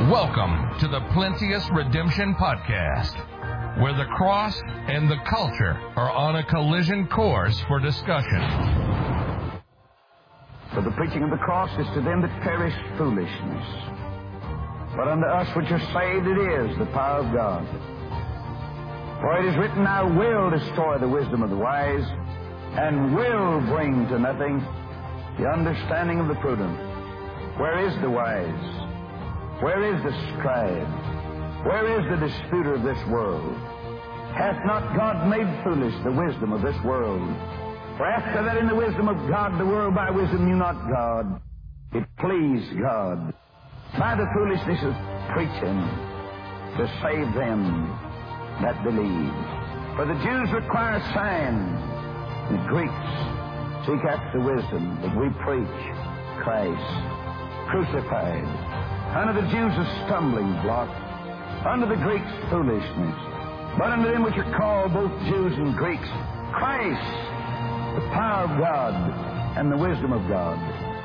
Welcome to the Plenteous Redemption Podcast, where the cross and the culture are on a collision course for discussion. For the preaching of the cross is to them that perish foolishness, but unto us which are saved it is the power of God. For it is written, I will destroy the wisdom of the wise, and will bring to nothing the understanding of the prudent. Where is the wise? Where is the scribe? Where is the disputer of this world? Hath not God made foolish the wisdom of this world? For after that in the wisdom of God, the world by wisdom knew not God. It pleased God by the foolishness of preaching to save them that believe. For the Jews require a sign, the Greeks seek after wisdom, but we preach Christ crucified. Unto the Jews a stumbling block, unto the Greeks foolishness, but unto them which are called both Jews and Greeks, Christ, the power of God and the wisdom of God.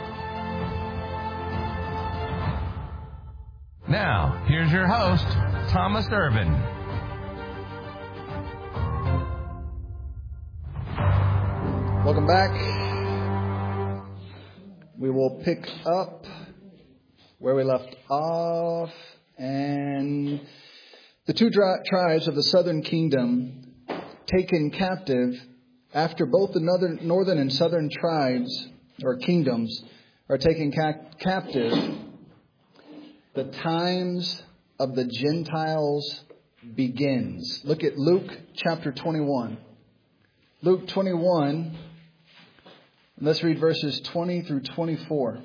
Now, here's your host, Thomas Irvin. Welcome back. We will pick up where we left off, and the two tribes of the southern kingdom taken captive after both the northern and southern tribes or kingdoms are taken captive. The times of the Gentiles begins. Look at Luke chapter 21. Luke 21, let's read verses 20 through 24.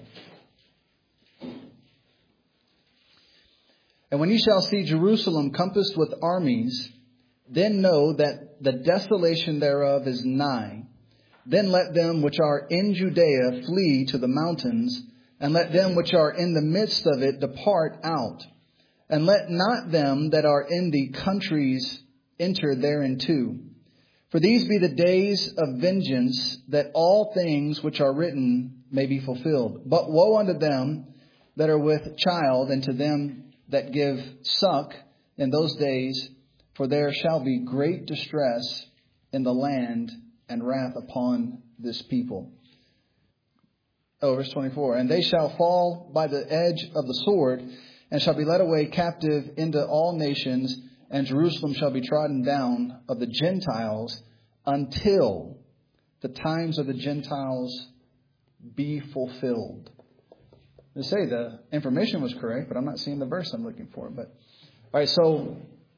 And when ye shall see Jerusalem compassed with armies, then know that the desolation thereof is nigh. Then let them which are in Judea flee to the mountains, and let them which are in the midst of it depart out. And let not them that are in the countries enter thereinto. For these be the days of vengeance, that all things which are written may be fulfilled. But woe unto them that are with child, and to them that give suck in those days, for there shall be great distress in the land and wrath upon this people. Verse 24. And they shall fall by the edge of the sword, and shall be led away captive into all nations, and Jerusalem shall be trodden down of the Gentiles until the times of the Gentiles be fulfilled. To say the information was correct, but I'm not seeing the verse I'm looking for. But all right, so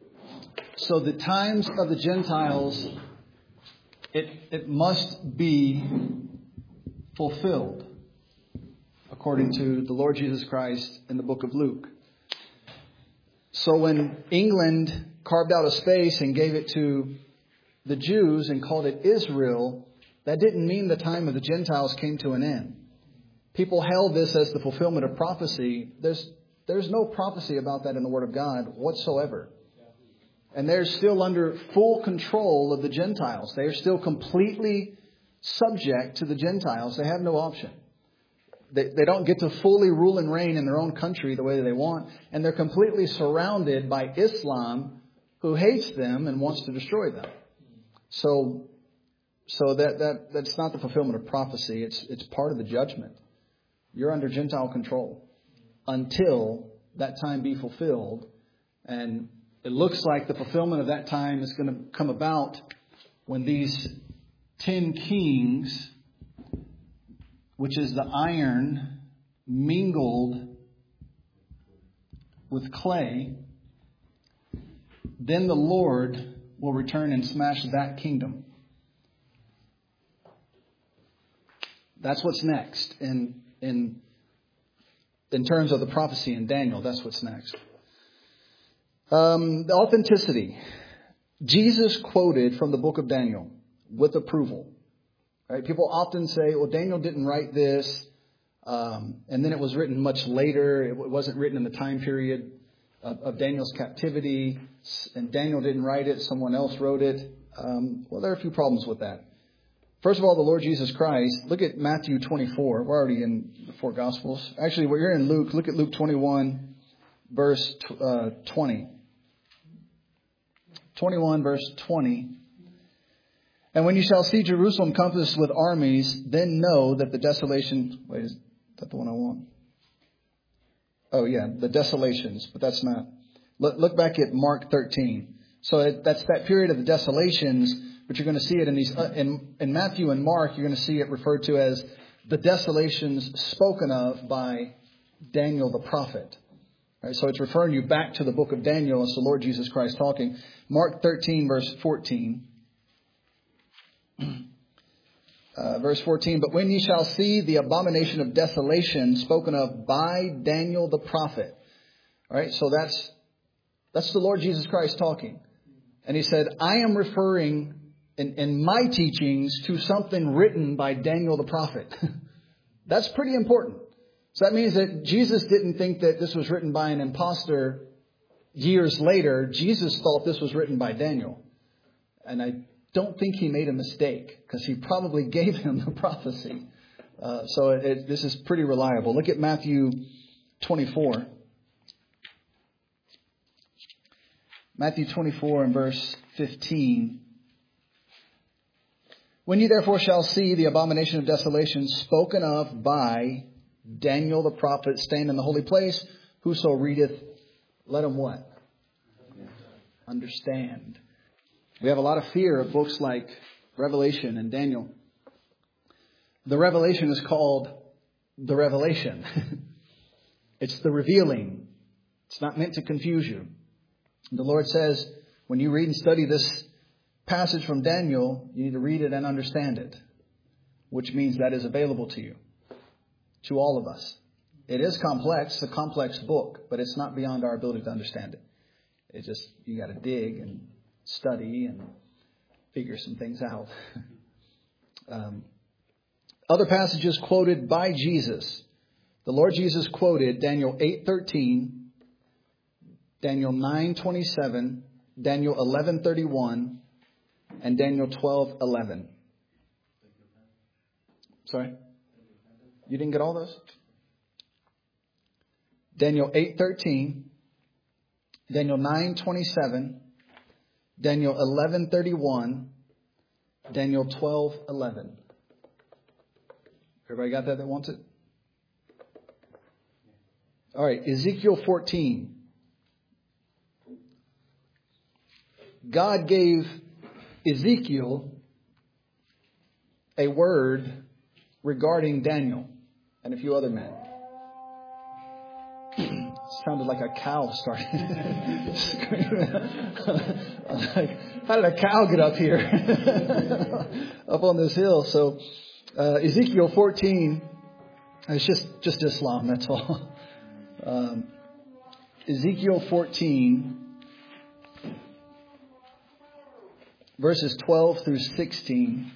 the times of the Gentiles, it must be fulfilled according to the Lord Jesus Christ in the book of Luke. So when England carved out a space and gave it to the Jews and called it Israel, that didn't mean the time of the Gentiles came to an end. People held this as the fulfillment of prophecy. There's no prophecy about that in the Word of God whatsoever. And they're still under full control of the Gentiles. They are still completely subject to the Gentiles. They have no option. They don't get to fully rule and reign in their own country the way they want. And they're completely surrounded by Islam, who hates them and wants to destroy them. So that's not the fulfillment of prophecy. It's part of the judgment. You're under Gentile control until that time be fulfilled. And it looks like the fulfillment of that time is going to come about when these 10 kings, which is the iron mingled with clay, then the Lord will return and smash that kingdom. That's what's next in terms of the prophecy in Daniel. That's what's next. The authenticity. Jesus quoted from the book of Daniel with approval. Right? People often say, well, Daniel didn't write this, and then it was written much later. It wasn't written in the time period of Daniel's captivity, and Daniel didn't write it. Someone else wrote it. Well, there are a few problems with that. First of all, the Lord Jesus Christ, look at Matthew 24. We're already in the four Gospels. Actually, we're here in Luke. Look at Luke 21, verse 20. 21, verse 20. And when you shall see Jerusalem compassed with armies, then know that the desolation... Wait, is that the one I want? Oh, yeah, the desolations, but that's not. Look back at Mark 13. So that's that period of the desolations, but you're going to see it in these in Matthew and Mark. You're going to see it referred to as the desolations spoken of by Daniel the prophet. All right, so it's referring you back to the book of Daniel. It's the Lord Jesus Christ talking. Mark 13, verse 14. Verse 14, but when ye shall see the abomination of desolation spoken of by Daniel the prophet. All right, so that's the Lord Jesus Christ talking. And he said, I am referring in my teachings to something written by Daniel the prophet. That's pretty important. So that means that Jesus didn't think that this was written by an imposter years later. Jesus thought this was written by Daniel. And I don't think he made a mistake because he probably gave him the prophecy. So this is pretty reliable. Look at Matthew 24. Matthew 24 and verse 15. When ye therefore shall see the abomination of desolation spoken of by Daniel the prophet stand in the holy place, whoso readeth, let him what? Understand. We have a lot of fear of books like Revelation and Daniel. The revelation is called the revelation. It's the revealing. It's not meant to confuse you. The Lord says, when you read and study this passage from Daniel, you need to read it and understand it, which means that is available to you, to all of us. It is complex, a complex book, but it's not beyond our ability to understand it. It's just, you got to dig and study and figure some things out. Other passages quoted by Jesus. The Lord Jesus quoted Daniel 8:13, Daniel 9:27, Daniel 11:31, and Daniel 12:11. Sorry? You didn't get all those? Daniel 8:13, Daniel 9:27, Daniel 11:31, Daniel 12:11. Everybody got that wants it? All right, Ezekiel 14. God gave Ezekiel a word regarding Daniel and a few other men. Sounded like a cow started screaming. I was like, how did a cow get up here? Up on this hill. So Ezekiel 14, it's just Islam, that's all. Ezekiel 14, verses 12 through 16.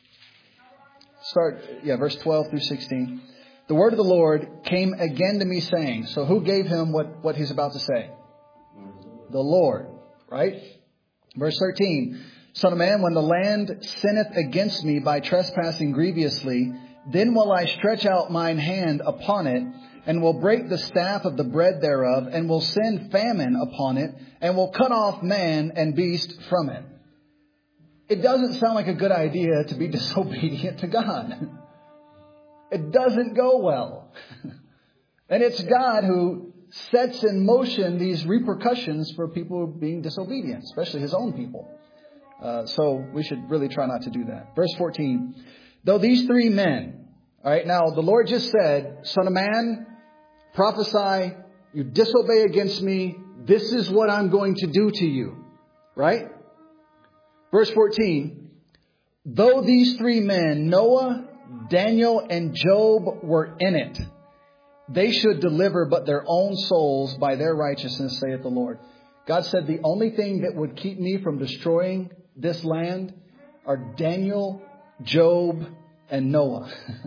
Verse 12 through 16. The word of the Lord came again to me saying, so who gave him what he's about to say? The Lord, right? Verse 13. Son of man, when the land sinneth against me by trespassing grievously, then will I stretch out mine hand upon it, and will break the staff of the bread thereof, and will send famine upon it, and will cut off man and beast from it. It doesn't sound like a good idea to be disobedient to God. It doesn't go well. And it's God who sets in motion these repercussions for people being disobedient, especially his own people. So we should really try not to do that. Verse 14. Though these three men, all right, now the Lord just said, Son of man, prophesy, you disobey against me. This is what I'm going to do to you. Right? Verse 14. Though these three men, Noah, Daniel, and Job, were in it, they should deliver but their own souls by their righteousness, saith the Lord. God said the only thing that would keep me from destroying this land are Daniel, Job, and Noah.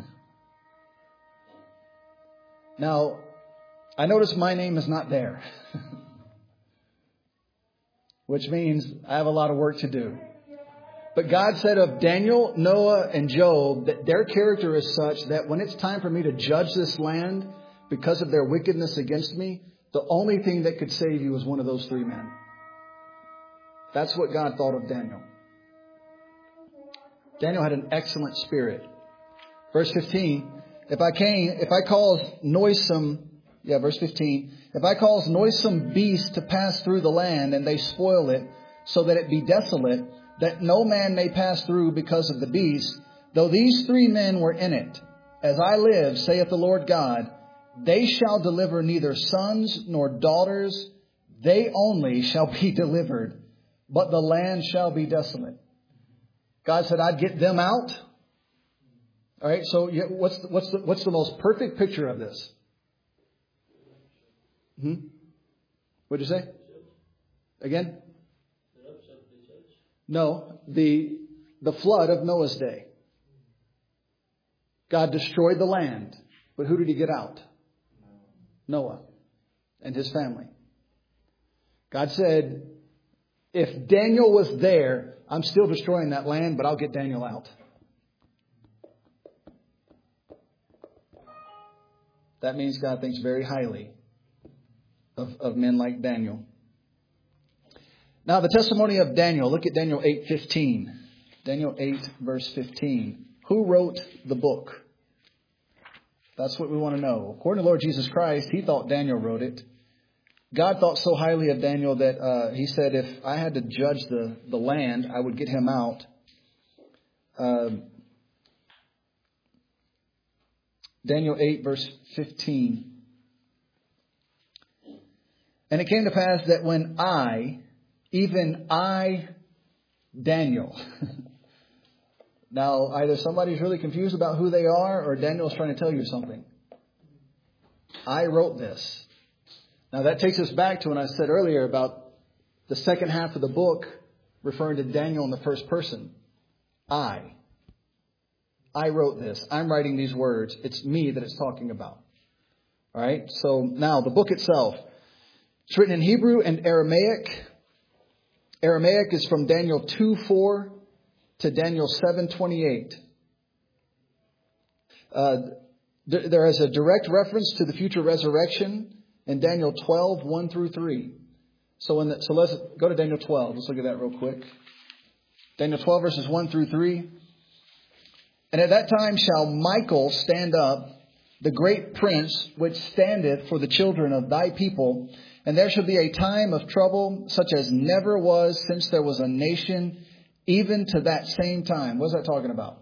Now, I notice my name is not there, which means I have a lot of work to do. But God said of Daniel, Noah, and Job that their character is such that when it's time for me to judge this land because of their wickedness against me, The only thing that could save you was one of those three men. That's what God thought of Daniel. Daniel had an excellent spirit. Verse 15, if I cause noisome beasts to pass through the land, and they spoil it, so that it be desolate, that no man may pass through because of the beast, though these three men were in it, as I live, saith the Lord God, they shall deliver neither sons nor daughters, they only shall be delivered, but the land shall be desolate. God said, I'd get them out. All right, so what's the most perfect picture of this? What'd you say? Again? No, the flood of Noah's day. God destroyed the land, but who did He get out? Noah and his family. God said, if Daniel was there, I'm still destroying that land, but I'll get Daniel out. That means God thinks very highly of men like Daniel. Now, the testimony of Daniel. Look at Daniel 8:15. Daniel 8, verse 15. Who wrote the book? That's what we want to know. According to the Lord Jesus Christ, He thought Daniel wrote it. God thought so highly of Daniel that He said, if I had to judge the land, I would get him out. Daniel 8, verse 15. And it came to pass that when even I, Daniel. Now, either somebody's really confused about who they are, or Daniel's trying to tell you something. I wrote this. Now, that takes us back to when I said earlier about the second half of the book referring to Daniel in the first person. I wrote this. I'm writing these words. It's me that it's talking about. All right. So now the book itself. It's written in Hebrew and Aramaic. Aramaic is from Daniel 2:4 to Daniel 7:28. There is a direct reference to the future resurrection in Daniel 12:1 through 3. So let's go to Daniel 12. Let's look at that real quick. Daniel 12 verses 1 through 3. And at that time shall Michael stand up, the great prince, which standeth for the children of thy people. And there shall be a time of trouble, such as never was since there was a nation, even to that same time. What's that talking about?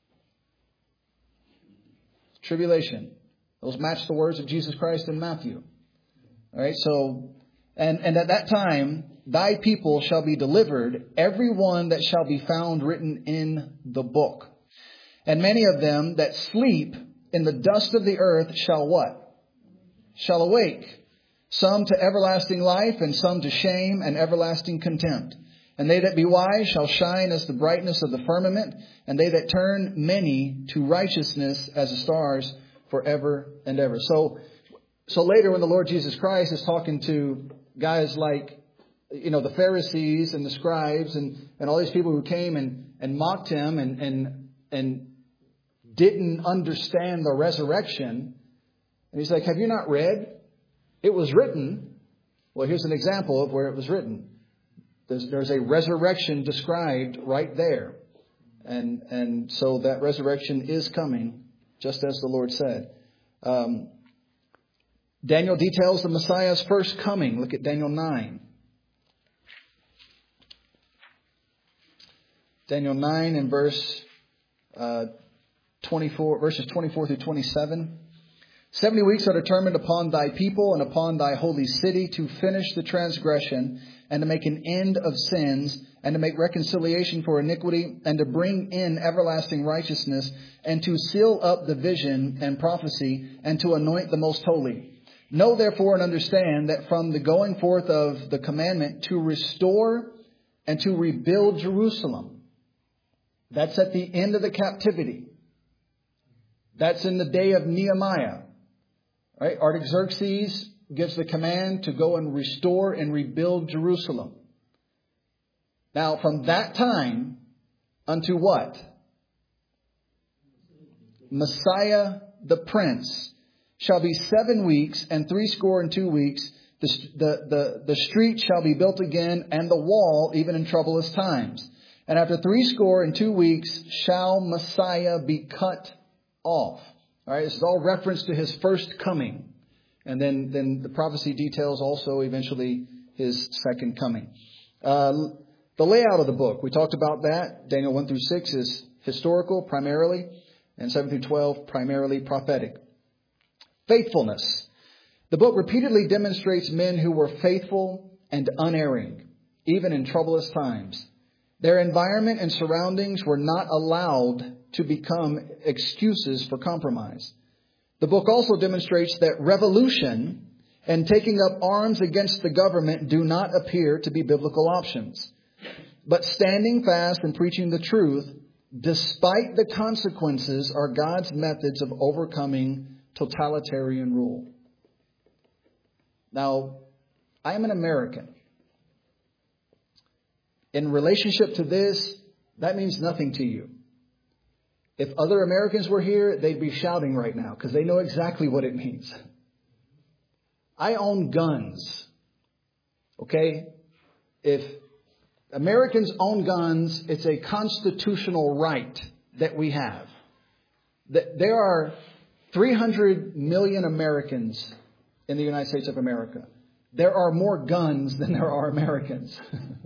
Tribulation. Those match the words of Jesus Christ in Matthew. All right, so, and at that time, thy people shall be delivered, every one that shall be found written in the book. And many of them that sleep in the dust of the earth shall what? Shall awake. Some to everlasting life, and some to shame and everlasting contempt. And they that be wise shall shine as the brightness of the firmament, and they that turn many to righteousness as the stars forever and ever. So later when the Lord Jesus Christ is talking to guys like, the Pharisees and the scribes and all these people who came and mocked him and didn't understand the resurrection. And he's like, have you not read? It was written. Well, here's an example of where it was written. There's a resurrection described right there. And so that resurrection is coming, just as the Lord said. Daniel details the Messiah's first coming. Look at Daniel 9. Daniel 9 and verses 24 through 27. 70 weeks are determined upon thy people and upon thy holy city to finish the transgression and to make an end of sins and to make reconciliation for iniquity and to bring in everlasting righteousness and to seal up the vision and prophecy and to anoint the most holy. Know therefore and understand that from the going forth of the commandment to restore and to rebuild Jerusalem, that's at the end of the captivity. That's in the day of Nehemiah. Right? Artaxerxes gives the command to go and restore and rebuild Jerusalem. Now, from that time unto what? Messiah the Prince shall be 7 weeks, and 62 weeks. The street shall be built again, and the wall, even in troublous times. And after 62 weeks shall Messiah be cut off. All right, this is all reference to his first coming. And then the prophecy details also eventually his second coming. The layout of the book, we talked about that. Daniel 1 through 6 is historical primarily, and 7 through 12 primarily prophetic. Faithfulness. The book repeatedly demonstrates men who were faithful and unerring, even in troublous times. Their environment and surroundings were not allowed to become excuses for compromise. The book also demonstrates that revolution and taking up arms against the government do not appear to be biblical options. But standing fast and preaching the truth, despite the consequences, are God's methods of overcoming totalitarian rule. Now, I am an American. In relationship to this, that means nothing to you. If other Americans were here, they'd be shouting right now because they know exactly what it means. I own guns. Okay? If Americans own guns, it's a constitutional right that we have. There are 300 million Americans in the United States of America. There are more guns than there are Americans.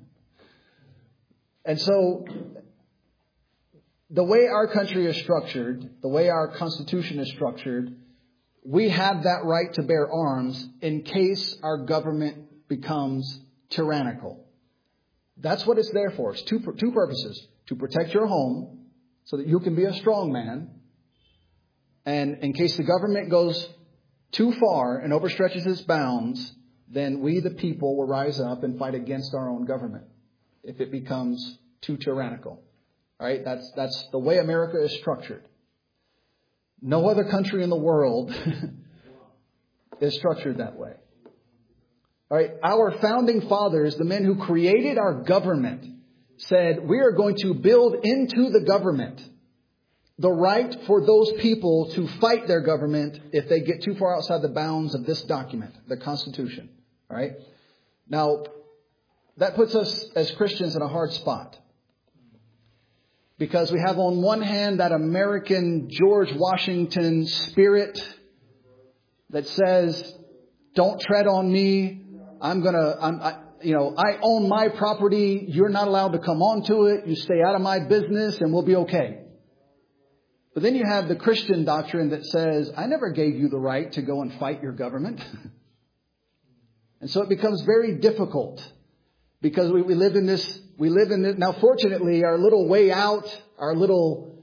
And so, the way our country is structured, the way our Constitution is structured, we have that right to bear arms in case our government becomes tyrannical. That's what it's there for. It's two purposes. To protect your home so that you can be a strong man. And in case the government goes too far and overstretches its bounds, then we, the people, will rise up and fight against our own government if it becomes too tyrannical. All right, that's the way America is structured. No other country in the world is structured that way. All right, our founding fathers, the men who created our government, said we are going to build into the government the right for those people to fight their government if they get too far outside the bounds of this document, the Constitution. All right. Now, that puts us as Christians in a hard spot. Because we have on one hand that American George Washington spirit that says, don't tread on me. I own my property. You're not allowed to come onto it. You stay out of my business and we'll be okay. But then you have the Christian doctrine that says, I never gave you the right to go and fight your government. And so it becomes very difficult because we live in this. Now, fortunately, our little way out, our little,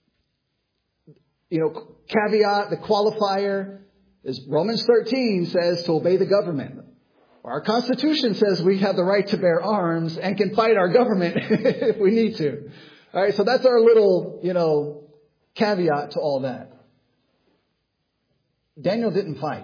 caveat, the qualifier is Romans 13 says to obey the government. Our Constitution says we have the right to bear arms and can fight our government if we need to. All right. So that's our little, caveat to all that. Daniel didn't fight.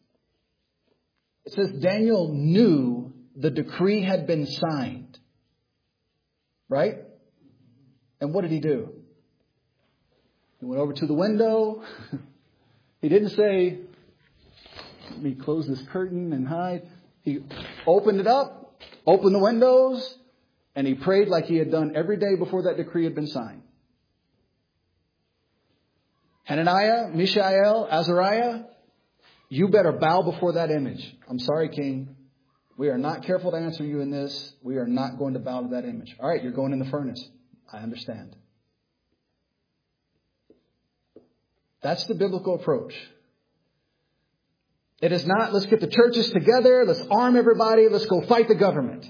It says Daniel knew the decree had been signed. Right? And what did he do? He went over to the window. He didn't say, let me close this curtain and hide. He opened it up, opened the windows, and he prayed like he had done every day before that decree had been signed. Hananiah, Mishael, Azariah, you better bow before that image. I'm sorry, King. We are not careful to answer you in this. We are not going to bow to that image. All right, you're going in the furnace. I understand. That's the biblical approach. It is not, let's get the churches together. Let's arm everybody. Let's go fight the government.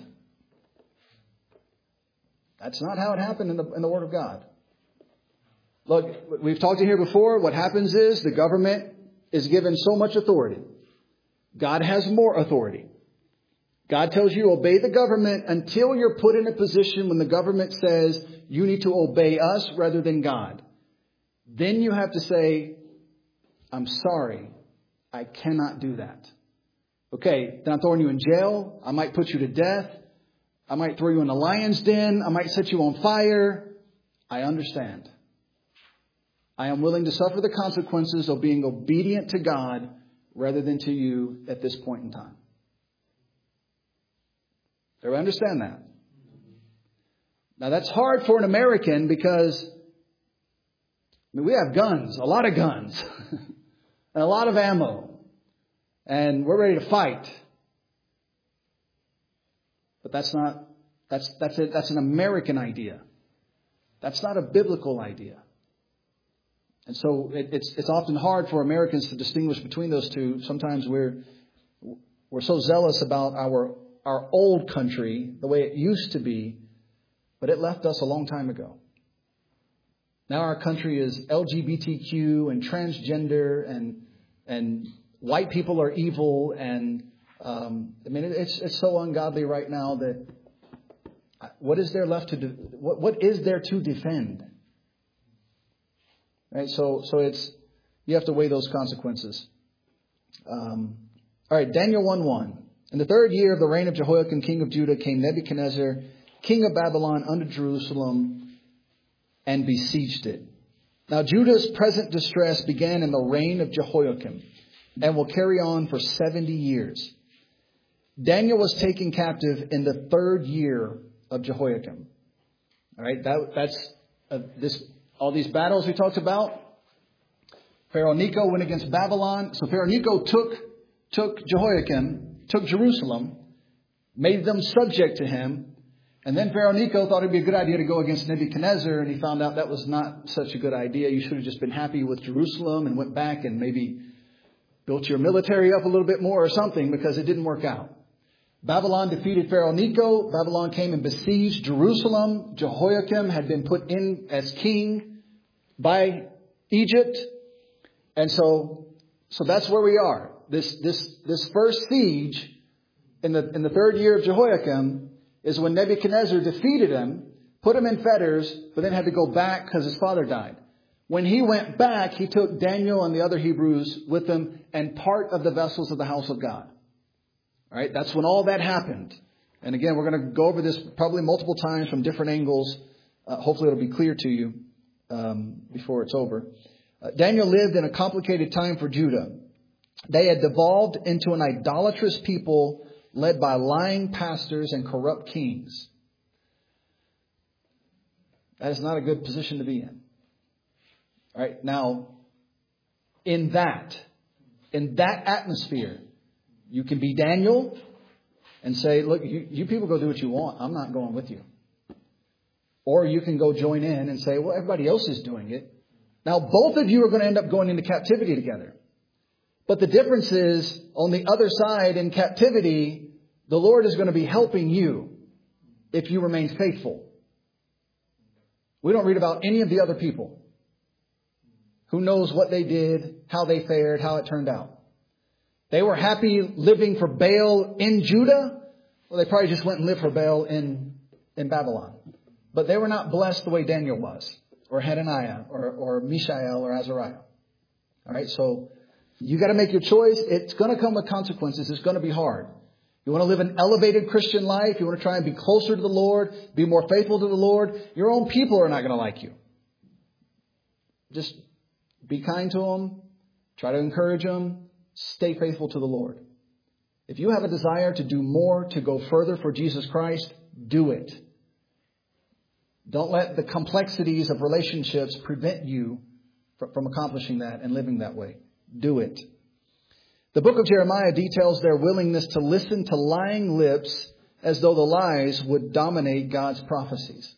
That's not how it happened in the Word of God. Look, we've talked to here before. What happens is the government is given so much authority. God has more authority. God tells you obey the government until you're put in a position when the government says you need to obey us rather than God. Then you have to say, I'm sorry, I cannot do that. Okay, then I'm throwing you in jail. I might put you to death. I might throw you in a lion's den. I might set you on fire. I understand. I am willing to suffer the consequences of being obedient to God rather than to you at this point in time. Do you understand that? Now that's hard for an American because we have guns, a lot of guns, and a lot of ammo, and we're ready to fight. But that's an American idea. That's not a biblical idea. And so it's often hard for Americans to distinguish between those two. Sometimes we're so zealous about our old country, the way it used to be, but it left us a long time ago. Now our country is LGBTQ and transgender and white people are evil and it's so ungodly right now that what is there left to do? What is there to defend? Right, so you have to weigh those consequences. All right, Daniel 1:1. In the 3rd year of the reign of Jehoiakim, king of Judah, came Nebuchadnezzar, king of Babylon, unto Jerusalem and besieged it. Now Judah's present distress began in the reign of Jehoiakim and will carry on for 70 years. Daniel was taken captive in the 3rd year of Jehoiakim. All right, that's all these battles we talked about. Pharaoh Necho went against Babylon. So Pharaoh Necho took Jehoiakim, took Jerusalem, made them subject to him. And then Pharaoh Necho thought it'd be a good idea to go against Nebuchadnezzar, and he found out that was not such a good idea. You should have just been happy with Jerusalem and went back and maybe built your military up a little bit more or something, because it didn't work out. Babylon defeated Pharaoh Necho. Babylon came and besieged Jerusalem. Jehoiakim had been put in as king by Egypt. And so that's where we are. This first siege in the 3rd year of Jehoiakim is when Nebuchadnezzar defeated him, put him in fetters, but then had to go back because his father died. When he went back, he took Daniel and the other Hebrews with him and part of the vessels of the house of God. All right, that's when all that happened. And again, we're going to go over this probably multiple times from different angles. Hopefully it'll be clear to you before it's over. Daniel lived in a complicated time for Judah. They had devolved into an idolatrous people led by lying pastors and corrupt kings. That is not a good position to be in. All right, now, in that atmosphere, you can be Daniel and say, look, you people go do what you want. I'm not going with you. Or you can go join in and say, well, everybody else is doing it. Now, both of you are going to end up going into captivity together. But the difference is, on the other side in captivity, the Lord is going to be helping you if you remain faithful. We don't read about any of the other people. Who knows what they did, how they fared, how it turned out. They were happy living for Baal in Judah. Well, they probably just went and lived for Baal in Babylon. But they were not blessed the way Daniel was, or Hananiah, or Mishael, or Azariah. All right, so you got to make your choice. It's going to come with consequences. It's going to be hard. You want to live an elevated Christian life. You want to try and be closer to the Lord, be more faithful to the Lord. Your own people are not going to like you. Just be kind to them. Try to encourage them. Stay faithful to the Lord. If you have a desire to do more, to go further for Jesus Christ, do it. Don't let the complexities of relationships prevent you from accomplishing that and living that way. Do it. The book of Jeremiah details their willingness to listen to lying lips as though the lies would dominate God's prophecies.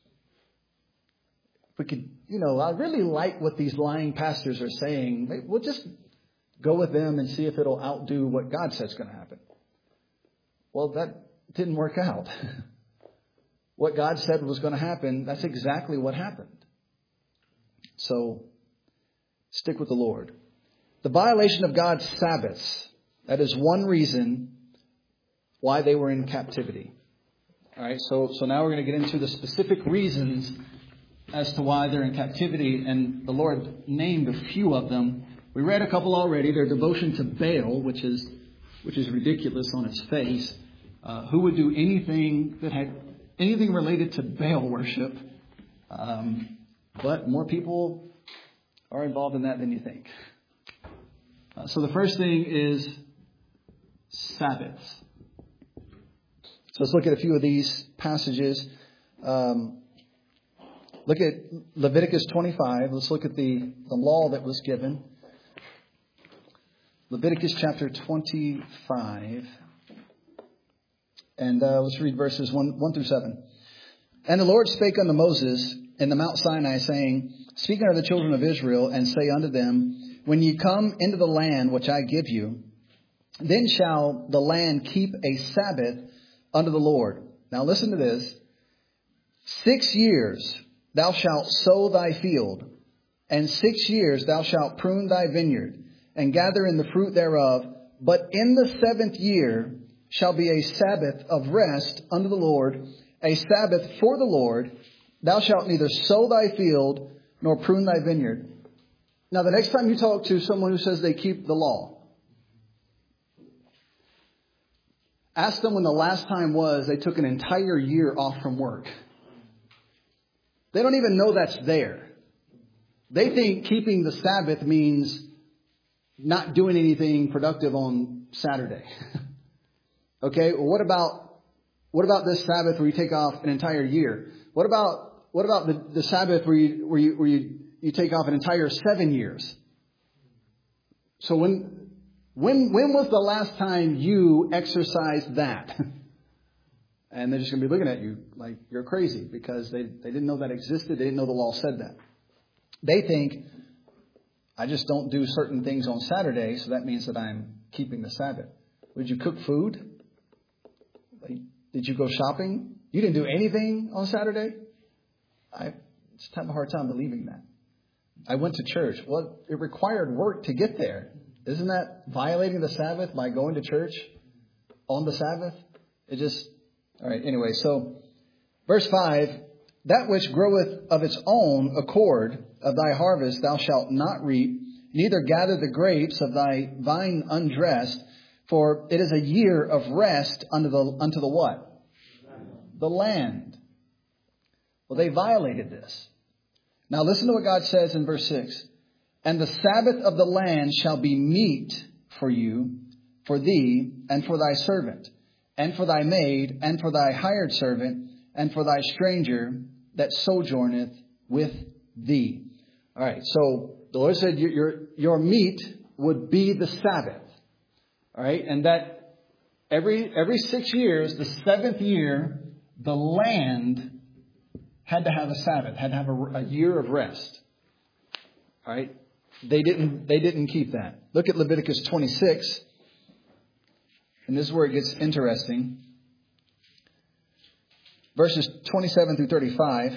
If we could, I really like what these lying pastors are saying. We'll just go with them and see if it'll outdo what God says is going to happen. Well, that didn't work out. What God said was going to happen, that's exactly what happened. So, stick with the Lord. The violation of God's Sabbaths, that is one reason why they were in captivity. All right, so now we're going to get into the specific reasons as to why they're in captivity, and the Lord named a few of them. We read a couple already. Their devotion to Baal, which is ridiculous on its face. Who would do anything that had anything related to Baal worship? But more people more involved in that than you think. So the first thing is Sabbaths. So let's look at a few of these passages. Look at Leviticus 25. Let's look at the law that was given. Leviticus chapter 25. And let's read verses 1 through 7. And the Lord spake unto Moses in the Mount Sinai, saying, Speak unto the children of Israel, and say unto them, When ye come into the land which I give you, then shall the land keep a Sabbath unto the Lord. Now listen to this. 6 years thou shalt sow thy field, and 6 years thou shalt prune thy vineyard, and gather in the fruit thereof. But in the 7th year shall be a Sabbath of rest unto the Lord, a Sabbath for the Lord. Thou shalt neither sow thy field nor prune thy vineyard. Now, the next time you talk to someone who says they keep the law, ask them when the last time was they took an entire year off from work. They don't even know that's there. They think keeping the Sabbath means not doing anything productive on Saturday. Okay, well, what about this Sabbath where you take off an entire year? What about the Sabbath where you take off an entire 7 years? So when was the last time you exercised that? And they're just going to be looking at you like you're crazy because they didn't know that existed. They didn't know the law said that. They think, I just don't do certain things on Saturday, so that means that I'm keeping the Sabbath. Would you cook food? Did you go shopping? You didn't do anything on Saturday? I just have a hard time believing that. I went to church. Well, it required work to get there. Isn't that violating the Sabbath by going to church on the Sabbath? All right, anyway, so verse 5, That which groweth of its own accord of thy harvest thou shalt not reap, neither gather the grapes of thy vine undressed, for it is a year of rest unto the what? The land. Well, they violated this. Now listen to what God says in verse 6. And the Sabbath of the land shall be meat for you, for thee, and for thy servant, and for thy maid, and for thy hired servant, and for thy stranger that sojourneth with thee. All right, so the Lord said your meat would be the Sabbath. All right, and that every 6 years, the 7th year, the land had to have a Sabbath, had to have a year of rest. All right, they didn't keep that. Look at Leviticus 26, and this is where it gets interesting. Verses 27 through 35.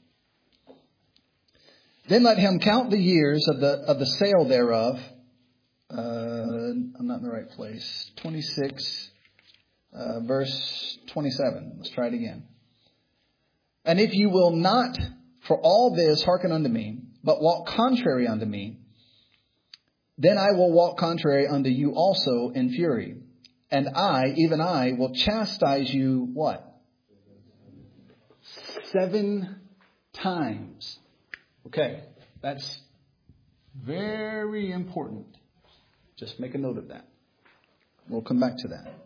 Then let him count the years of the sale thereof. I'm not in the right place. 26, verse 27. Let's try it again. And if you will not for all this hearken unto me, but walk contrary unto me, then I will walk contrary unto you also in fury. And I, even I, will chastise you, what? 7 times. Okay, that's very important. Just make a note of that. We'll come back to that.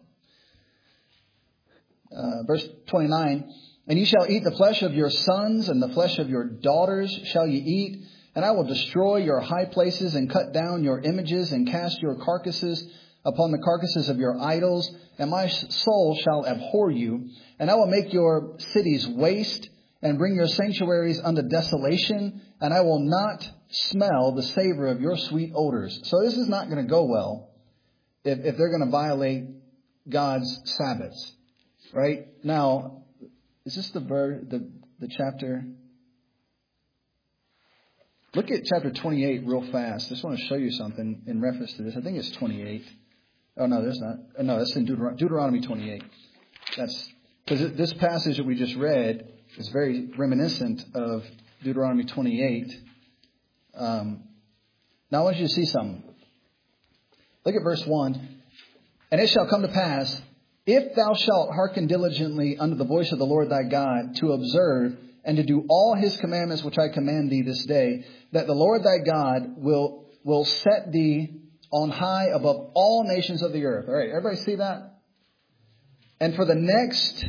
Verse 29, and ye shall eat the flesh of your sons, and the flesh of your daughters shall ye eat. And I will destroy your high places, and cut down your images, and cast your carcasses upon the carcasses of your idols. And my soul shall abhor you. And I will make your cities waste, and bring your sanctuaries unto desolation. And I will not smell the savor of your sweet odors. So this is not going to go well if they're going to violate God's Sabbaths. Right? Now, is this the chapter? Look at chapter 28 real fast. I just want to show you something in reference to this. I think it's 28. Oh, no, there's not. No, that's in Deuteronomy 28. That's because this passage that we just read is very reminiscent of Deuteronomy 28. Now I want you to see something. Look at verse 1. And it shall come to pass, if thou shalt hearken diligently unto the voice of the Lord thy God, to observe and to do all his commandments which I command thee this day, that the Lord thy God will set thee on high above all nations of the earth. All right, everybody see that? And for the next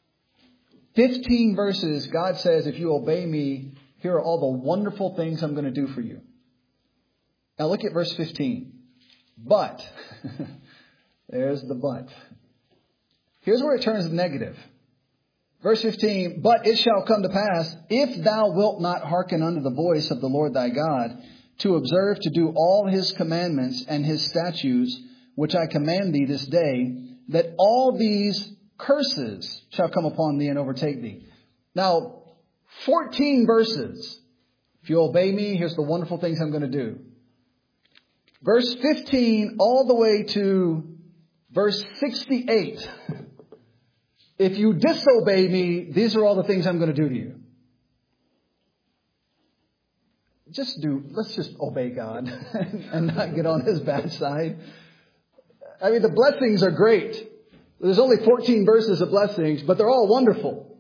15 verses, God says, if you obey me, here are all the wonderful things I'm going to do for you. Now look at verse 15. But, there's the but. Here's where it turns negative. Verse 15, but it shall come to pass, if thou wilt not hearken unto the voice of the Lord thy God, to observe to do all his commandments and his statutes, which I command thee this day, that all these curses shall come upon thee and overtake thee. Now, 14 verses. If you obey me, here's the wonderful things I'm going to do. Verse 15 all the way to verse 68. If you disobey me, these are all the things I'm going to do to you. Let's just obey God and not get on his bad side. I mean, the blessings are great. There's only 14 verses of blessings, but they're all wonderful.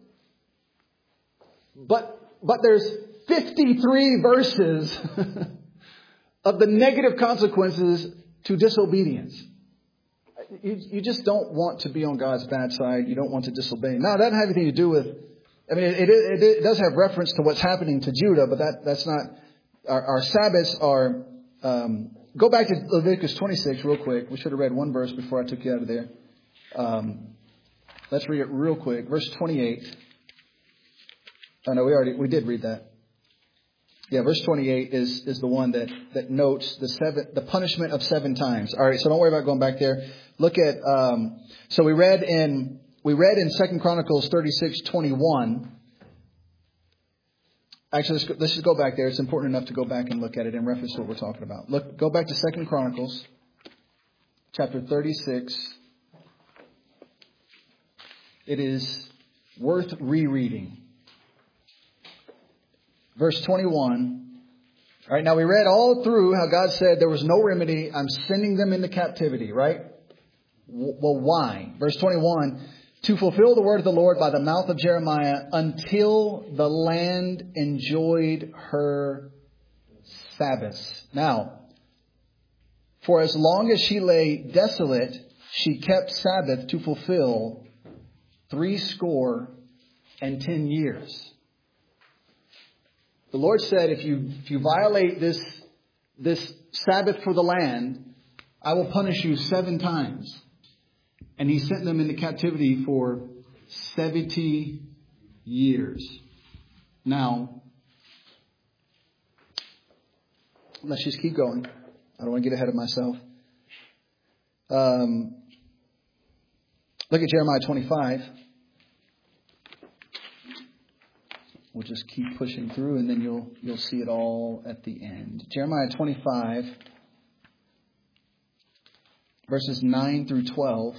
But there's 53 verses of the negative consequences to disobedience. You just don't want to be on God's bad side. You don't want to disobey. Now, that doesn't have anything to do with, I mean, it does have reference to what's happening to Judah, but that's not, our Sabbaths are, go back to Leviticus 26 real quick. We should have read one verse before I took you out of there. Let's read it real quick. Verse 28. Oh no, we did read that. Yeah, verse 28 is the one that notes the punishment of 7 times. All right, so don't worry about going back there. Look at so we read in 2 Chronicles 36:21. Actually, let's just go back there. It's important enough to go back and look at it in reference to what we're talking about. Go back to 2 Chronicles chapter 36. It is worth rereading. Verse 21. All right, now we read all through how God said there was no remedy. I'm sending them into captivity, right? Well, why? Verse 21, to fulfill the word of the Lord by the mouth of Jeremiah until the land enjoyed her Sabbaths. Now, for as long as she lay desolate, she kept Sabbath to fulfill 70 years. The Lord said, if you violate this Sabbath for the land, I will punish you 7 times. And he sent them into captivity for 70 years. Now, let's just keep going. I don't want to get ahead of myself. Look at Jeremiah 25. We'll just keep pushing through, and then you'll see it all at the end. Jeremiah 25, verses 9 through 12.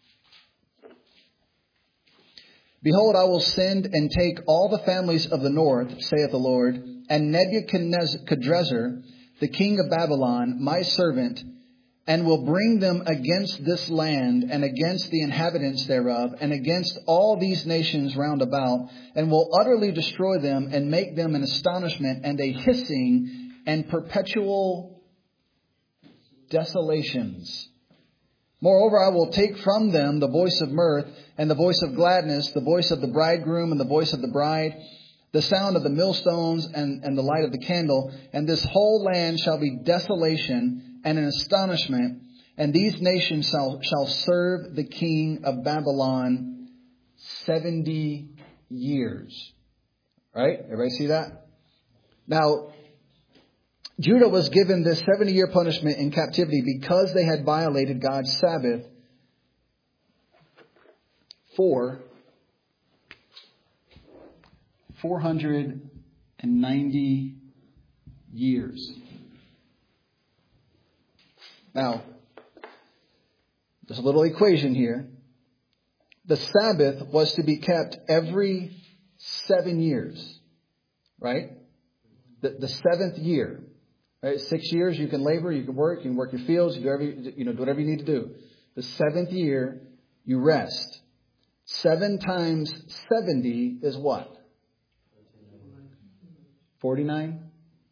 Behold, I will send and take all the families of the north, saith the Lord, and Nebuchadrezzar, the king of Babylon, my servant, and will bring them against this land and against the inhabitants thereof and against all these nations round about, and will utterly destroy them and make them an astonishment and a hissing and perpetual desolations. Moreover, I will take from them the voice of mirth and the voice of gladness, the voice of the bridegroom and the voice of the bride, the sound of the millstones and the light of the candle. And this whole land shall be desolation and an astonishment. And these nations shall serve the king of Babylon 70 years. Right? Everybody see that? Now, Judah was given this 70-year punishment in captivity because they had violated God's Sabbath for 490 years. Now, there's a little equation here. The Sabbath was to be kept every 7 years, right? The 7th year. Right, 6 years, you can labor, you can work your fields, do whatever you need to do. The 7th year, you rest. 7 times 70 is what? 49?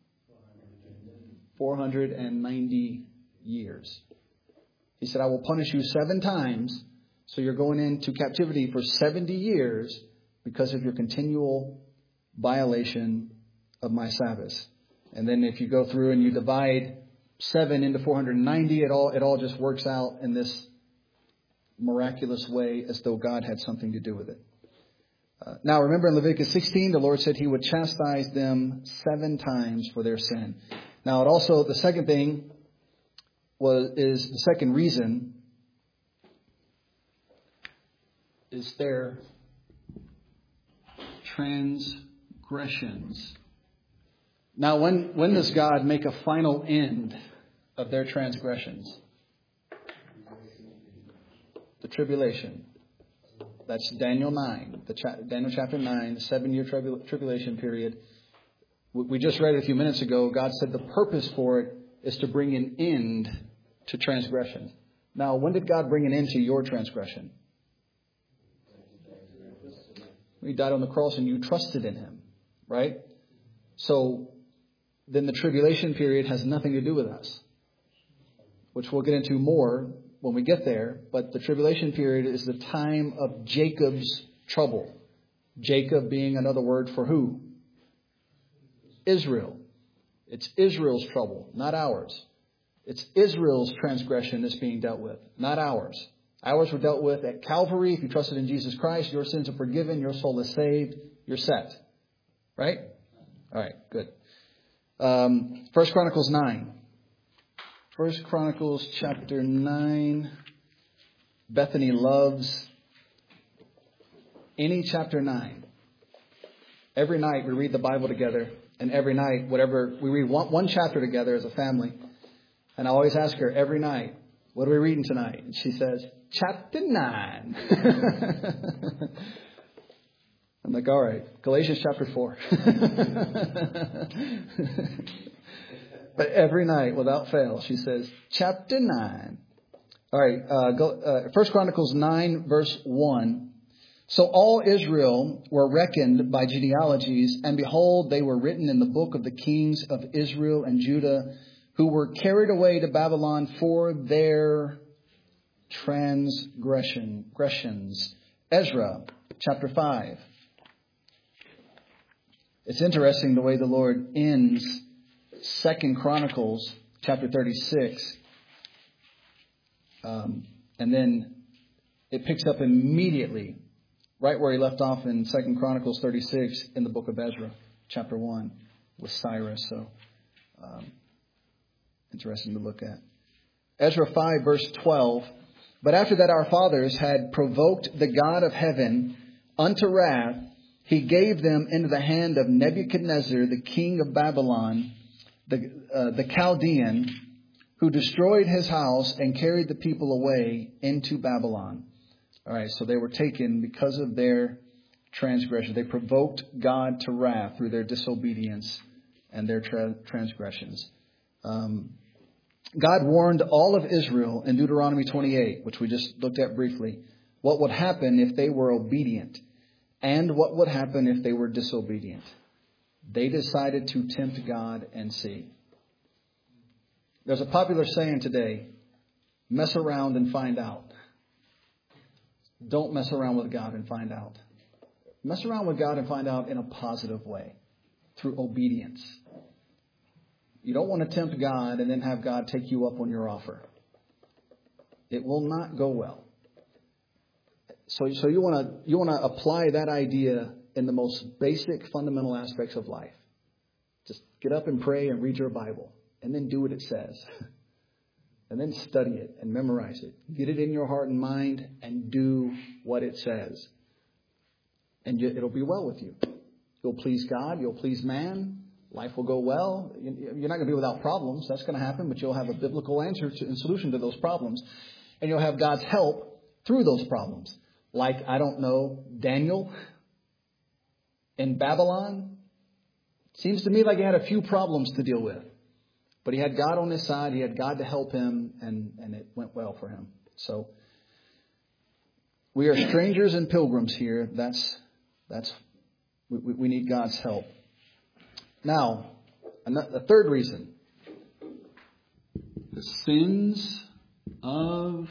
490 years. He said, I will punish you 7 times. So you're going into captivity for 70 years because of your continual violation of my Sabbaths. And then if you go through and you divide 7 into 490, it all just works out in this miraculous way as though God had something to do with it. Now remember in Leviticus 16, the Lord said He would chastise them 7 times for their sin. Now it also, the second thing is the second reason is their transgressions. Now, when does God make a final end of their transgressions? The tribulation. That's Daniel 9, Daniel chapter 9, the 7-year tribulation period. We just read it a few minutes ago. God said the purpose for it is to bring an end to transgression. Now, when did God bring an end to your transgression? He died on the cross and you trusted in Him, right? So then the tribulation period has nothing to do with us, which we'll get into more when we get there. But the tribulation period is the time of Jacob's trouble. Jacob being another word for who? Israel. It's Israel's trouble, not ours. It's Israel's transgression that's being dealt with, not ours. Ours were dealt with at Calvary. If you trusted in Jesus Christ, your sins are forgiven, your soul is saved, you're set. Right? All right, good. 1 Chronicles 9. 1 Chronicles chapter 9. Bethany loves any chapter 9. Every night we read the Bible together. And every night, we read one chapter together as a family. And I always ask her every night, what are we reading tonight? And she says, chapter 9. I'm like, all right, Galatians chapter 4. But every night, without fail, she says, chapter 9. All right, 1 Chronicles 9, verse 1. So all Israel were reckoned by genealogies, and behold, they were written in the book of the kings of Israel and Judah, who were carried away to Babylon for their transgressions. Ezra, chapter 5. It's interesting the way the Lord ends 2 Chronicles, chapter 36. And then it picks up immediately, right where he left off in 2 Chronicles 36 in the book of Ezra, chapter 1, with Cyrus. So, interesting to look at. Ezra 5, verse 12. But after that our fathers had provoked the God of heaven unto wrath, He gave them into the hand of Nebuchadnezzar, the king of Babylon, the Chaldean, who destroyed his house and carried the people away into Babylon. All right, so they were taken because of their transgression. They provoked God to wrath through their disobedience and their transgressions. God warned all of Israel in Deuteronomy 28, which we just looked at briefly, what would happen if they were obedient and what would happen if they were disobedient. They decided to tempt God and see. There's a popular saying today, mess around and find out. Don't mess around with God and find out. Mess around with God and find out in a positive way, through obedience. You don't want to tempt God and then have God take you up on your offer. It will not go well. So you want to apply that idea in the most basic, fundamental aspects of life. Just get up and pray and read your Bible, and then do what it says. And then study it and memorize it. Get it in your heart and mind and do what it says. And it'll be well with you. You'll please God. You'll please man. Life will go well. You're not going to be without problems. That's going to happen. But you'll have a biblical answer and solution to those problems. And you'll have God's help through those problems. Like, I don't know, Daniel in Babylon. Seems to me like he had a few problems to deal with. But he had God on his side. He had God to help him, and it went well for him. So we are strangers and pilgrims here. We need God's help. Now, a third reason. The sins of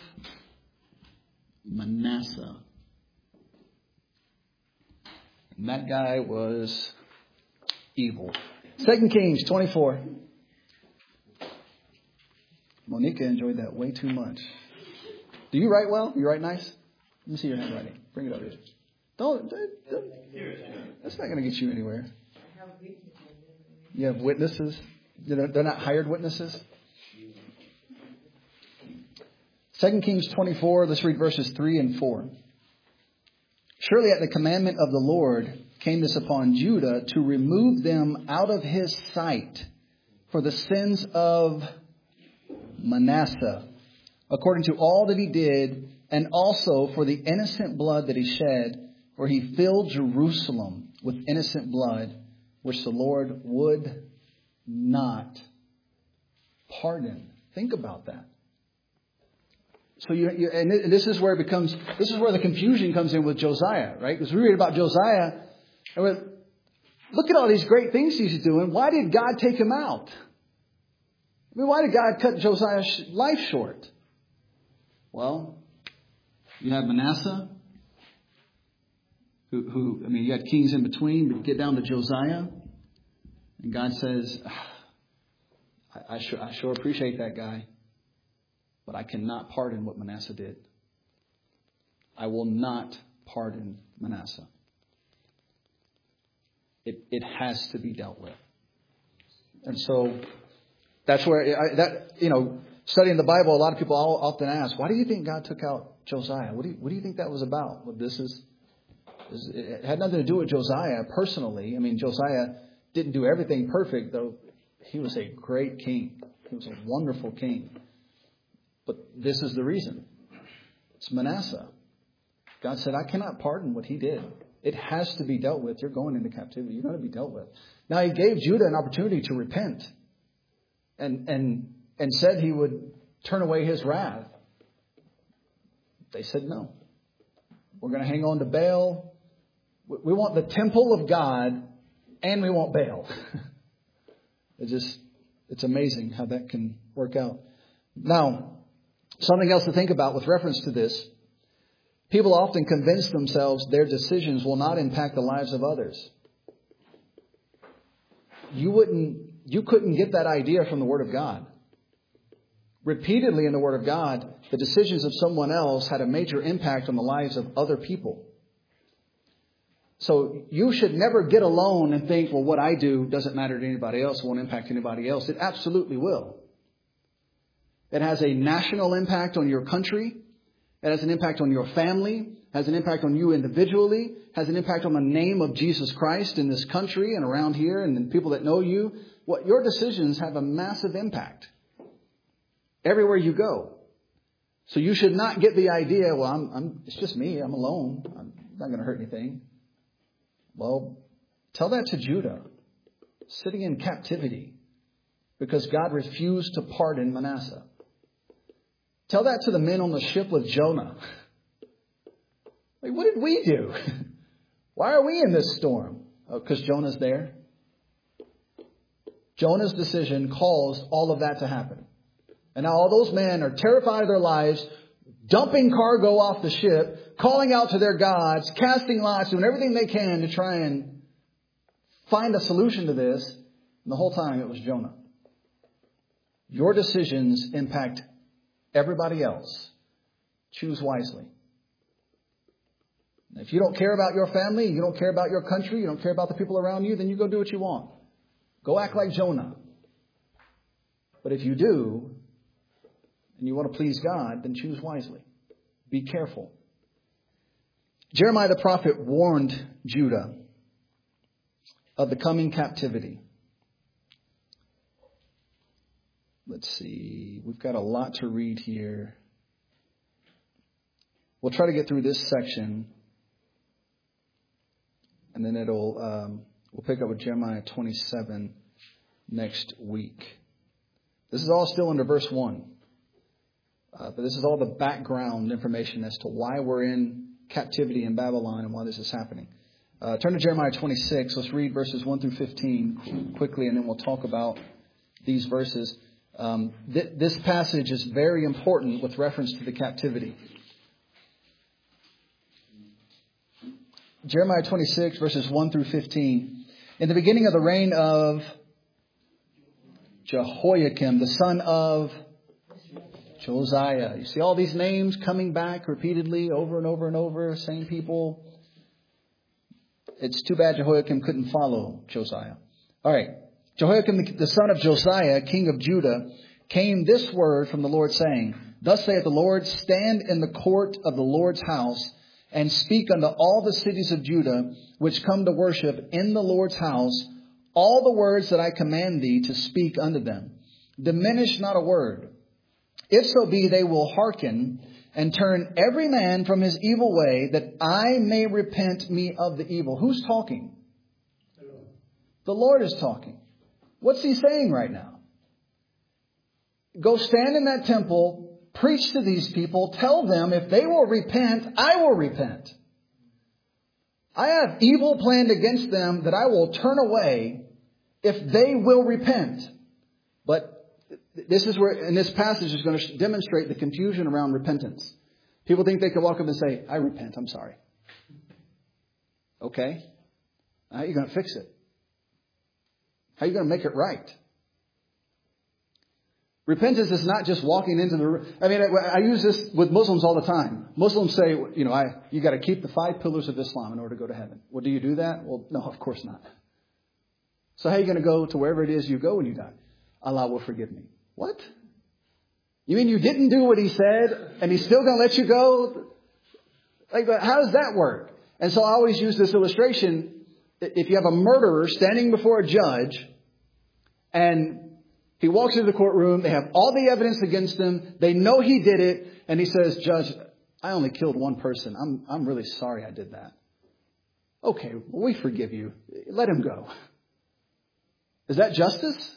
Manasseh. And that guy was evil. 2 Kings 24. Monica enjoyed that way too much. Do you write well? You write nice? Let me see your handwriting. Bring it up here. Don't. That's not going to get you anywhere. You have witnesses? They're not hired witnesses? 2 Kings 24, let's read verses 3 and 4. Surely at the commandment of the Lord came this upon Judah to remove them out of his sight for the sins of Manasseh, according to all that he did, and also for the innocent blood that he shed, for he filled Jerusalem with innocent blood, which the Lord would not pardon. Think about that. So and this is where the confusion comes in with Josiah, right? Because we read about Josiah, and we look at all these great things he's doing. Why did God take him out? I mean, why did God cut Josiah's life short? Well, you have Manasseh, who you had kings in between, but you get down to Josiah, and God says, I sure appreciate that guy, but I cannot pardon what Manasseh did. I will not pardon Manasseh. It has to be dealt with. And so that's where, studying the Bible, a lot of people often ask, why do you think God took out Josiah? What do you think that was about? Well, it had nothing to do with Josiah personally. I mean, Josiah didn't do everything perfect, though he was a great king. He was a wonderful king. But this is the reason. It's Manasseh. God said, I cannot pardon what he did. It has to be dealt with. You're going into captivity. You're going to be dealt with. Now, he gave Judah an opportunity to repent and said he would turn away his wrath. They said no. We're going to hang on to Baal. We want the temple of God and we want Baal. It's amazing how that can work out. Now, something else to think about with reference to this. People often convince themselves their decisions will not impact the lives of others. You couldn't get that idea from the Word of God. Repeatedly in the Word of God, the decisions of someone else had a major impact on the lives of other people. So you should never get alone and think, well, what I do doesn't matter to anybody else, won't impact anybody else. It absolutely will. It has a national impact on your country. It has an impact on your family, has an impact on you individually, has an impact on the name of Jesus Christ in this country and around here and the people that know you. Your decisions have a massive impact everywhere you go. So you should not get the idea, well, it's just me, I'm alone, I'm not going to hurt anything. Well, tell that to Judah, sitting in captivity, because God refused to pardon Manasseh. Tell that to the men on the ship with Jonah. Like, what did we do? Why are we in this storm? Oh, because Jonah's there. Jonah's decision caused all of that to happen. And now all those men are terrified of their lives, dumping cargo off the ship, calling out to their gods, casting lots, doing everything they can to try and find a solution to this. And the whole time it was Jonah. Your decisions impact everybody else. Choose wisely. If you don't care about your family, you don't care about your country, you don't care about the people around you, then you go do what you want. Go act like Jonah. But if you do, and you want to please God, then choose wisely. Be careful. Jeremiah the prophet warned Judah of the coming captivity. Let's see. We've got a lot to read here. We'll try to get through this section. And then we'll pick up with Jeremiah 27 next week. This is all still under verse 1. But this is all the background information as to why we're in captivity in Babylon and why this is happening. Turn to Jeremiah 26. Let's read verses 1 through 15 quickly, and then we'll talk about these verses. This passage is very important with reference to the captivity. Jeremiah 26, verses 1 through 15. In the beginning of the reign of Jehoiakim, the son of Josiah. You see all these names coming back repeatedly over and over and over, same people. It's too bad Jehoiakim couldn't follow Josiah. All right. Jehoiakim, the son of Josiah, king of Judah, came this word from the Lord, saying, Thus saith the Lord, stand in the court of the Lord's house, and speak unto all the cities of Judah, which come to worship in the Lord's house, all the words that I command thee to speak unto them. Diminish not a word. If so be they will hearken, and turn every man from his evil way, that I may repent me of the evil. Who's talking? The Lord is talking. What's he saying right now? Go stand in that temple, preach to these people, tell them if they will repent, I will repent. I have evil planned against them that I will turn away if they will repent. But this is where, in this passage, is going to demonstrate the confusion around repentance. People think they can walk up and say, I repent, I'm sorry. Okay. How are you going to fix it? How are you going to make it right? Repentance is not just walking into the... I mean, I use this with Muslims all the time. Muslims say, you got to keep the 5 pillars of Islam in order to go to heaven. Well, do you do that? Well, no, of course not. So how are you going to go to wherever it is you go when you die? Allah will forgive me. What? You mean you didn't do what he said and he's still going to let you go? Like, how does that work? And so I always use this illustration. If you have a murderer standing before a judge and he walks into the courtroom, they have all the evidence against him, they know he did it, and he says, Judge, I only killed one person. I'm really sorry I did that. Okay, well, we forgive you. Let him go. Is that justice?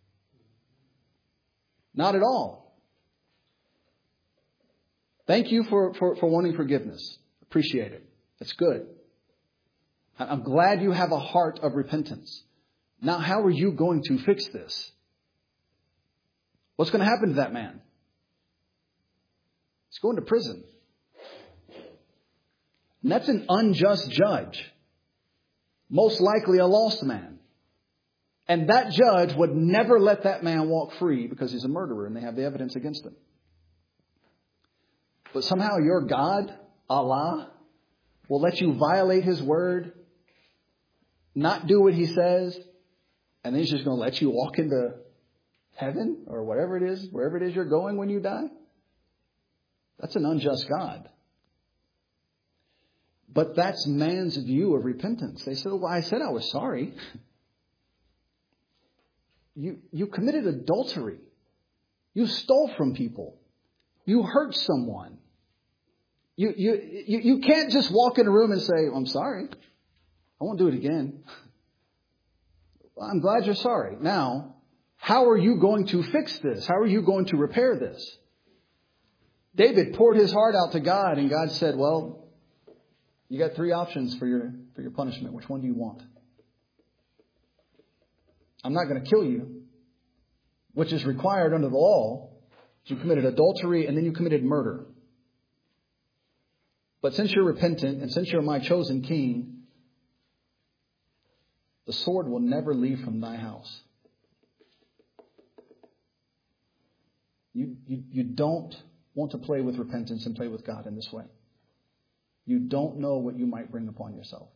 Not at all. Thank you for wanting forgiveness. Appreciate it. That's good. I'm glad you have a heart of repentance. Now, how are you going to fix this? What's going to happen to that man? He's going to prison. And that's an unjust judge. Most likely a lost man. And that judge would never let that man walk free because he's a murderer and they have the evidence against him. But somehow your God, Allah, will let you violate his word, not do what he says, and then he's just going to let you walk into heaven or whatever it is, wherever it is you're going when you die? That's an unjust God. But that's man's view of repentance. They said, well, I said I was sorry. You committed adultery. You stole from people. You hurt someone. You can't just walk in a room and say, I'm sorry. I won't do it again. Well, I'm glad you're sorry. Now, how are you going to fix this? How are you going to repair this? David poured his heart out to God, and God said, well, you got 3 options for your punishment. Which one do you want? I'm not going to kill you, which is required under the law. You committed adultery and then you committed murder. But since you're repentant and since you're my chosen king, the sword will never leave from thy house. You don't want to play with repentance and play with God in this way. You don't know what you might bring upon yourself.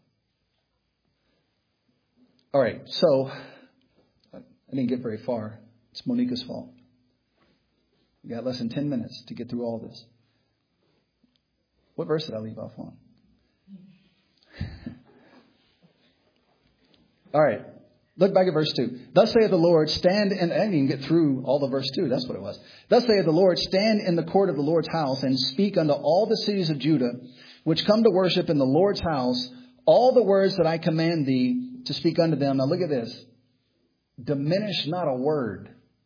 All right, so I didn't get very far. It's Monica's fault. We got less than 10 minutes to get through all this. What verse did I leave off on? All right. Look back at verse 2. Thus saith the Lord, stand in... I didn't even get through all the verse 2. That's what it was. Thus saith the Lord, stand in the court of the Lord's house and speak unto all the cities of Judah, which come to worship in the Lord's house, all the words that I command thee to speak unto them. Now look at this. Diminish not a word.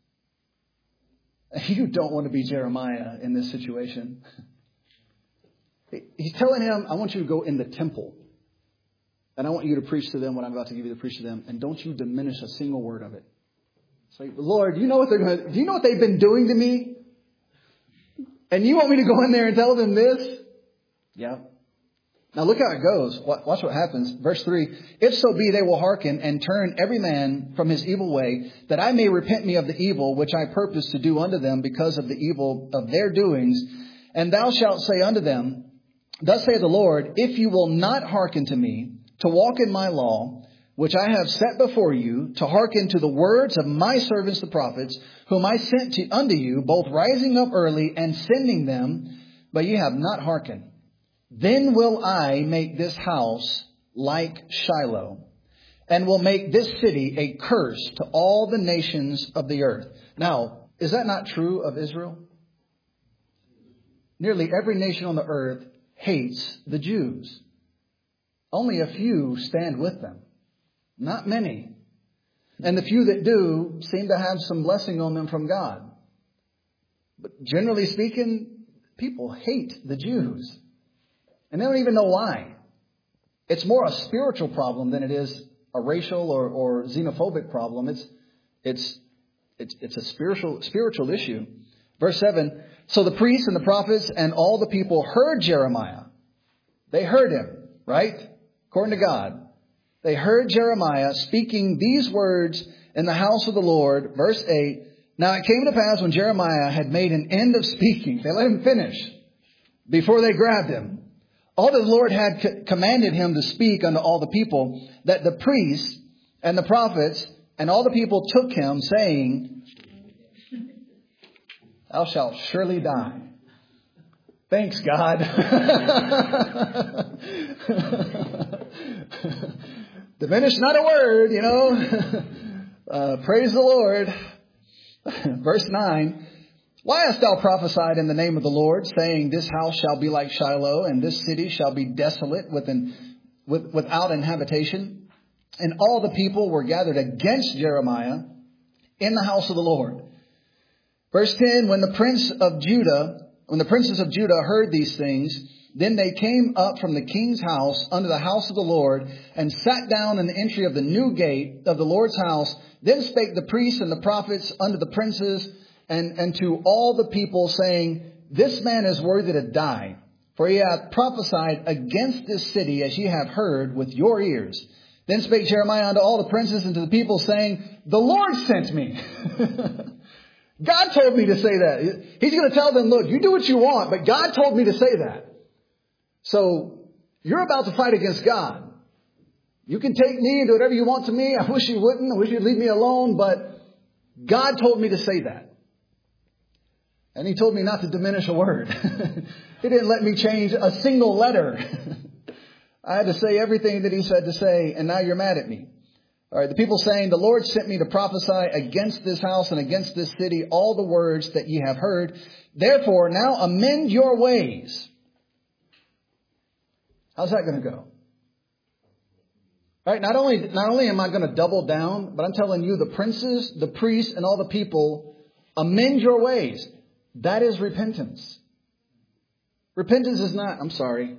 You don't want to be Jeremiah in this situation. He's telling him, I want you to go in the temple. And I want you to preach to them what I'm about to give you to preach to them. And don't you diminish a single word of it. Say, Lord, do you know what they've been doing to me? And you want me to go in there and tell them this? Yeah. Now look how it goes. Watch what happens. Verse 3. If so be they will hearken and turn every man from his evil way, that I may repent me of the evil which I purpose to do unto them because of the evil of their doings. And thou shalt say unto them, Thus saith the Lord, if you will not hearken to me, to walk in my law, which I have set before you, to hearken to the words of my servants the prophets, whom I sent unto you, both rising up early and sending them, but ye have not hearkened. Then will I make this house like Shiloh, and will make this city a curse to all the nations of the earth. Now, is that not true of Israel? Nearly every nation on the earth hates the Jews. Only a few stand with them. Not many. And the few that do seem to have some blessing on them from God. But generally speaking, people hate the Jews. And they don't even know why. It's more a spiritual problem than it is a racial or xenophobic problem. It's a spiritual issue. Verse 7, so the priests and the prophets and all the people heard Jeremiah. They heard him, right? According to God. They heard Jeremiah speaking these words in the house of the Lord. Verse 8, now it came to pass when Jeremiah had made an end of speaking. They let him finish before they grabbed him. All that the Lord had commanded him to speak unto all the people, that the priests and the prophets and all the people took him, saying, Thou shalt surely die. Thanks, God. Diminish not a word, Praise the Lord. Verse 9. Why hast thou prophesied in the name of the Lord, saying, This house shall be like Shiloh, and this city shall be desolate without inhabitation? And all the people were gathered against Jeremiah in the house of the Lord. Verse 10, when the princes of Judah heard these things, then they came up from the king's house unto the house of the Lord, and sat down in the entry of the new gate of the Lord's house. Then spake the priests and the prophets unto the princes and to all the people, saying, This man is worthy to die, for he hath prophesied against this city, as ye have heard with your ears. Then spake Jeremiah unto all the princes and to the people, saying, The Lord sent me. God told me to say that. He's going to tell them, look, you do what you want, but God told me to say that. So you're about to fight against God. You can take me and do whatever you want to me. I wish you wouldn't. I wish you'd leave me alone. But God told me to say that. And he told me not to diminish a word. He didn't let me change a single letter. I had to say everything that he said to say, and now you're mad at me. All right, the people saying, The Lord sent me to prophesy against this house and against this city all the words that ye have heard. Therefore, now amend your ways. How's that going to go? All right, not only am I going to double down, but I'm telling you, the princes, the priests, and all the people, amend your ways. That is repentance. Repentance is not, I'm sorry.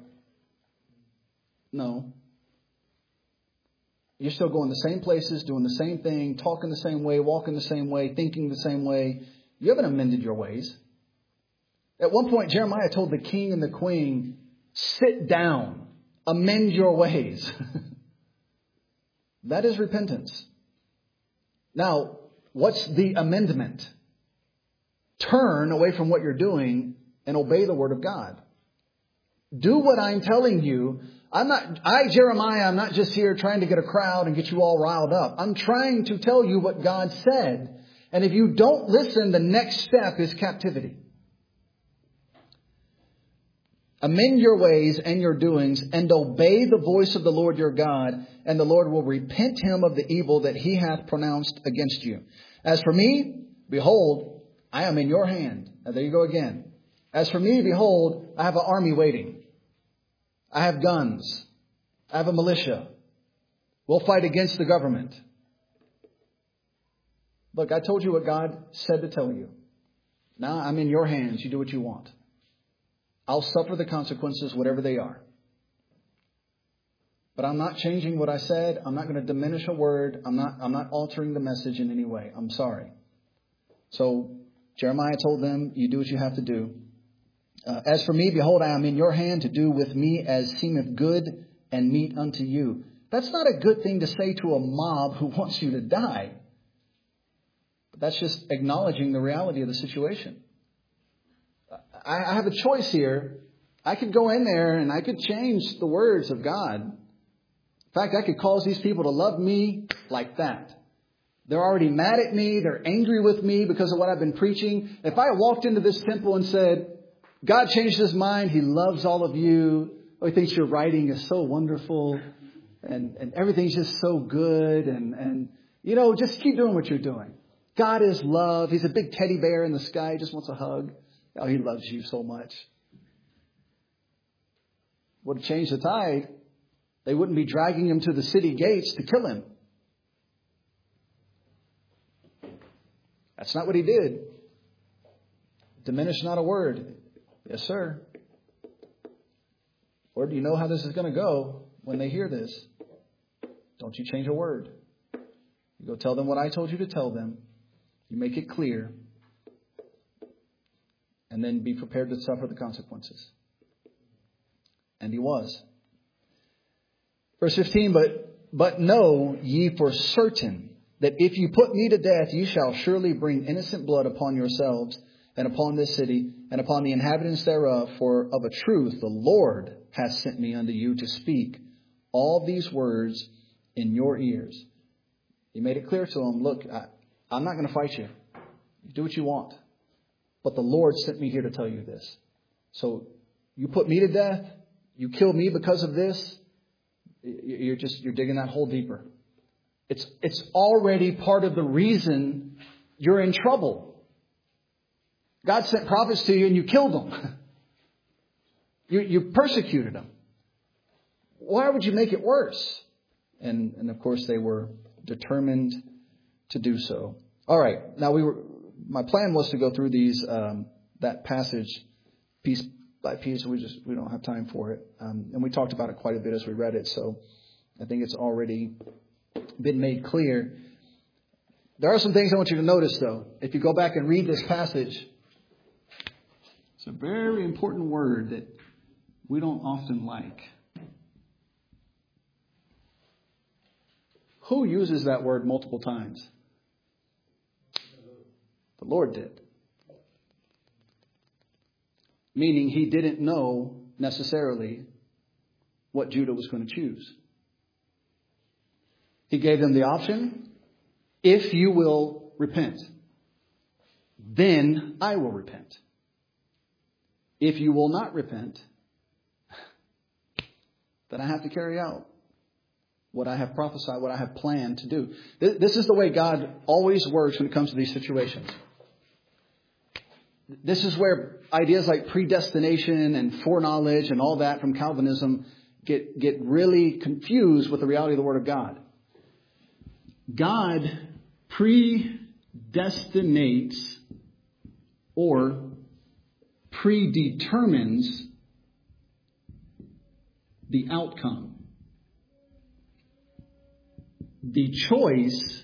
No. You're still going the same places, doing the same thing, talking the same way, walking the same way, thinking the same way. You haven't amended your ways. At one point, Jeremiah told the king and the queen, sit down, amend your ways. That is repentance. Now, what's the amendment? Turn away from what you're doing and obey the word of God. Do what I'm telling you. Jeremiah, I'm not just here trying to get a crowd and get you all riled up. I'm trying to tell you what God said. And if you don't listen, the next step is captivity. Amend your ways and your doings and obey the voice of the Lord your God, and the Lord will repent him of the evil that he hath pronounced against you. As for me, behold, I am in your hand. Now there you go again. As for me, behold, I have an army waiting. I have guns. I have a militia. We'll fight against the government. Look, I told you what God said to tell you. Now I'm in your hands. You do what you want. I'll suffer the consequences, whatever they are. But I'm not changing what I said. I'm not going to diminish a word. I'm not altering the message in any way. I'm sorry. So Jeremiah told them, you do what you have to do. As for me, behold, I am in your hand to do with me as seemeth good and meet unto you. That's not a good thing to say to a mob who wants you to die. But that's just acknowledging the reality of the situation. I have a choice here. I could go in there and I could change the words of God. In fact, I could cause these people to love me like that. They're already mad at me. They're angry with me because of what I've been preaching. If I walked into this temple and said, God changed his mind. He loves all of you. Oh, he thinks your writing is so wonderful. And everything's just so good. And just keep doing what you're doing. God is love. He's a big teddy bear in the sky. He just wants a hug. Oh, he loves you so much. Would have changed the tide. They wouldn't be dragging him to the city gates to kill him. That's not what he did. Diminish not a word. Yes, sir. Lord, do you know how this is going to go when they hear this? Don't you change a word. You go tell them what I told you to tell them. You make it clear. And then be prepared to suffer the consequences. And he was. Verse 15, but know ye for certain that if you put me to death, you shall surely bring innocent blood upon yourselves and upon this city and upon the inhabitants thereof. For of a truth the Lord hath sent me unto you to speak all these words in your ears. He made it clear to them, look, I'm not going to fight you. You do what you want. But the Lord sent me here to tell you this. So you put me to death. You kill me because of this. You're digging that hole deeper. It's already part of the reason you're in trouble. God sent prophets to you and you killed them. You persecuted them. Why would you make it worse? And of course they were determined to do so. All right. Now my plan was to go through these that passage piece by piece. We don't have time for it. And we talked about it quite a bit as we read it. So I think it's already been made clear. There are some things I want you to notice, though. If you go back and read this passage, it's a very important word that we don't often like. Who uses that word multiple times? The Lord did. Meaning he didn't know necessarily what Judah was going to choose. He gave them the option, if you will repent, then I will repent. If you will not repent, then I have to carry out what I have prophesied, what I have planned to do. This is the way God always works when it comes to these situations. This is where ideas like predestination and foreknowledge and all that from Calvinism get really confused with the reality of the Word of God. God predestinates or predetermines the outcome. The choice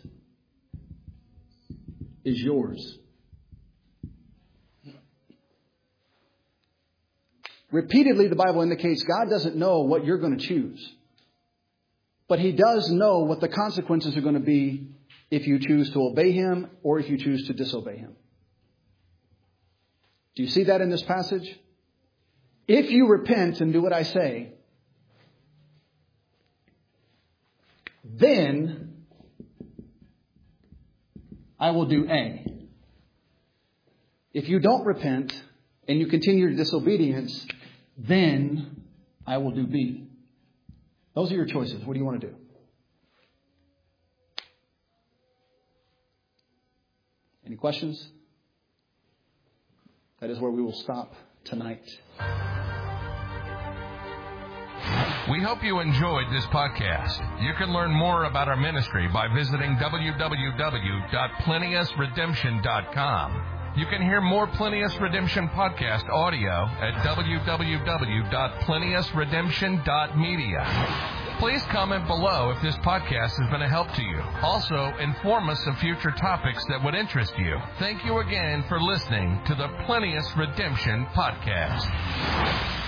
is yours. Repeatedly, the Bible indicates God doesn't know what you're going to choose. But he does know what the consequences are going to be if you choose to obey him or if you choose to disobey him. Do you see that in this passage? If you repent and do what I say, then I will do A. If you don't repent and you continue your disobedience, then I will do B. Those are your choices. What do you want to do? Any questions? That is where we will stop tonight. We hope you enjoyed this podcast. You can learn more about our ministry by visiting www.plenteousredemption.com. You can hear more Plenteous Redemption podcast audio at www.plenteousredemption.media. Please comment below if this podcast has been a help to you. Also, inform us of future topics that would interest you. Thank you again for listening to the Plenteous Redemption Podcast.